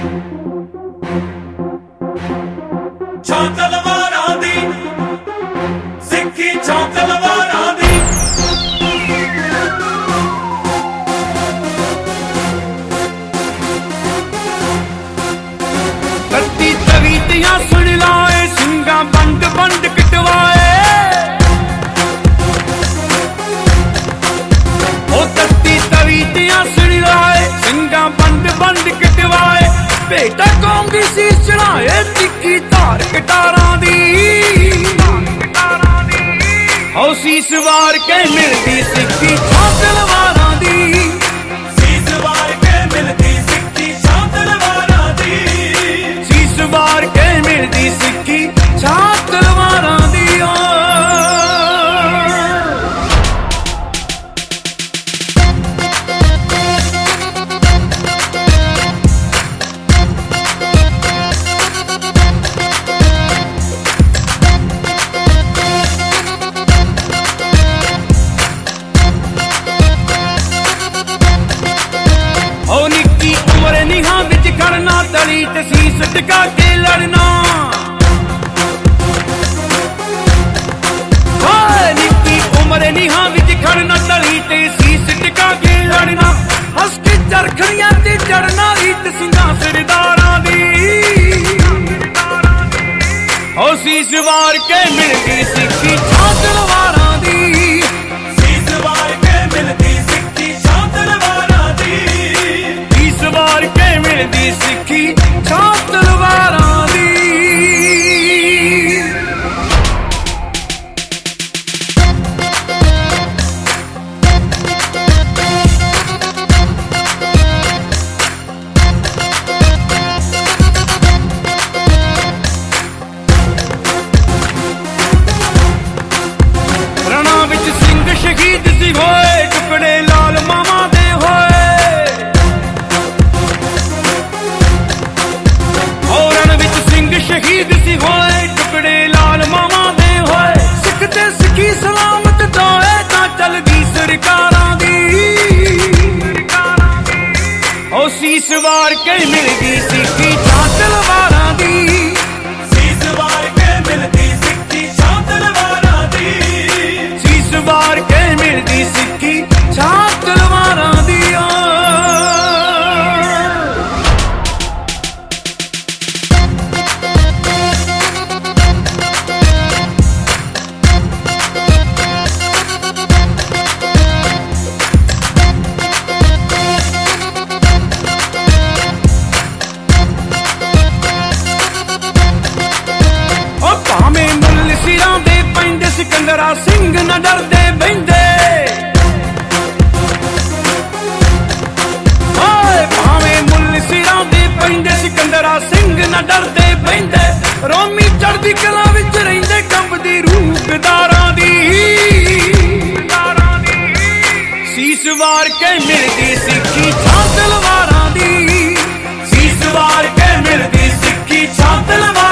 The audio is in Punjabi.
ਛਾਂ ਤਲਵਾਰਾਂ ਦੀ ਸਿੱਖੀ ਛਾਂ ਤਲਵਾਰਾਂ ਦੀ ਧਰਤੀ ਤਵੀ ਦੀਆਂ ਸੁਣ ਲਾਏ ਸਿੰਘਾਂ ਵੰਡ ਵੰਡ ਕਟਵਾਏ ਉਹ ਧਰਤੀ ਤਵੀ ਦੀਆਂ ਸੁਣ ਲਾਏ ਸਿੰਘਾਂ ਵੰਡ ਵੰਡ ਕਟਵਾਏ ਭੇਟਾ ਕੌਮ ਦੀ ਸੀਸ ਚੜਾਏ ਤਿੱਖੀ ਧਾਰ ਕਟਾਰਾਂ ਦੀ ਹੋ ਸੀਸ ਵਾਰ ਕੇ ਮਿਲਦੀ ਸਿੱਖੀ ਛਾਂ ਤਲਵਾਰਾਂ ਦੀ ਸੀਸ ਵਾਰ ਕੇ ਮਿਲਦੀ ਸਿੱਖੀ ਛਾਂ ਤਲਵਾਰਾਂ ਦੀ ਸੀਸ ਵਾਰ ਕੇ ਮਿਲਦੀ ਸਿੱਖੀ ਛਾਂ ਤਲਵਾਰਾਂ ਦੀ ਉਹ ਨਿੱਕੀ ਉਮਰ ਨਿਹਾਂ ਵਿੱਚ ਖੜਨਾ ਤਲੀ ਤੇ ਸੀਸ ਟਿਕਾ ਕੇ ਲੜਨਾ ਹਾਏ ਨਿੱਕੀ ਉਮਰ ਨਿਹਾਂ ਵਿੱਚ ਖੜਨਾ ਤਲੀ ਤੇ ਸੀਸ ਟਿਕਾ ਕੇ ਲੜਨਾ ਹੱਸ ਕੇ ਚਰਖੜੀਆਂ ਤੇ ਚੜਨਾ ਰੀਤ ਸਿੰਘਾਂ ਸਰਦਾਰਾਂ ਦੀ ਉਹ ਸੀਸ ਵਾਰ ਕੇ ਮਿਲਦੀ ਸਿੱਖੀ ਛਾਂ ਤਲਵਾਰਾਂ ਦੀ ਸੀਸ ਵਾਰ ਕੇ ਮਿਲਦੀ ਸਿੱਖੀ ਛਾਂ ਤਲਵਾਰਾਂ ਦੀ ਸੀਸ ਵਾਰ ਕੇ ਮਿਲਦੀ ਸਿੱਖੀ ਛਾਂ ਤਲਵਾਰਾਂ ਦੀ ਰਣਾਂ ਵਿੱਚ ਸਿੰਘ ਸ਼ਹੀਦ ਸੀ ਹੋਏ ਟੁਕੜੇ ਲਾਲ ਮਾਵਾਂ ਦੇ ਹੋਏ ਰਣ ਵਿੱਚ ਸਿੰਘ ਸ਼ਹੀਦ ਸੀ ਹੋਏ ਟੁਕੜੇ ਲਾਲ ਮਾਵਾਂ ਦੇ ਹੋਏ ਸਿੱਖ ਤੇ ਸਿੱਖੀ ਸਲਾਮਤ ਦੋਏ ਤਾਂ ਚੱਲਦੀ ਸਰਕਾਰਾਂ ਦੀ ਉਹ ਸੀਸ ਵਾਰ ਕੇ ਮਿਲਦੀ ਸਿੱਖੀ ਛਾਂ ਤਲਵਾਰਾਂ ਦੀ ਸੀਸ ਵਾਰ ਕੇ ਮਿਲਦੀ ਸਿੱਖੀ ਛਾਂ ਤਲਵਾਰਾਂ ਦੀ ਸੀਸ ਵਾਰ ਕੇ ਮਿਲਦੀ ਸਿੱਖੀ ਛਾਂ ਤਲਵਾਰਾਂ ਦੀ ਭਾਵੇਂ ਮੁੱਲ ਸਿਰਾਂ ਦੇ ਪੈਂਦੇ ਸਿਕੰਦਰਾ ਸਿੰਘ ਨਾ ਡਰਦੇ ਬਹਿੰਦੇ ਹਾਏ ਭਾਵੇਂ ਮੁੱਲ ਸਿਰਾਂ ਦੇ ਪੈਂਦੇ ਸਿਕੰਦਰਾ ਸਿੰਘ ਨਾ ਡਰਦੇ ਬਹਿੰਦੇ ਰੋਮੀ ਚੜ੍ਹਦੀ ਕਲਾ ਵਿੱਚ ਰਹਿੰਦੇ ਕੰਬਦੀ ਰੂਹ ਗਦਾਰਾਂ ਦੀ ਸੀਸ ਵਾਰ ਕੇ ਮਿਲਦੀ ਸਿੱਖੀ ਛਾਂ ਤਲਵਾਰਾਂ ਦੀ ਸੀਸ ਵਾਰ ਕੇ ਮਿਲਦੀ ਸਿੱਖੀ ਛਾਂ ਤਲਵਾਰਾਂ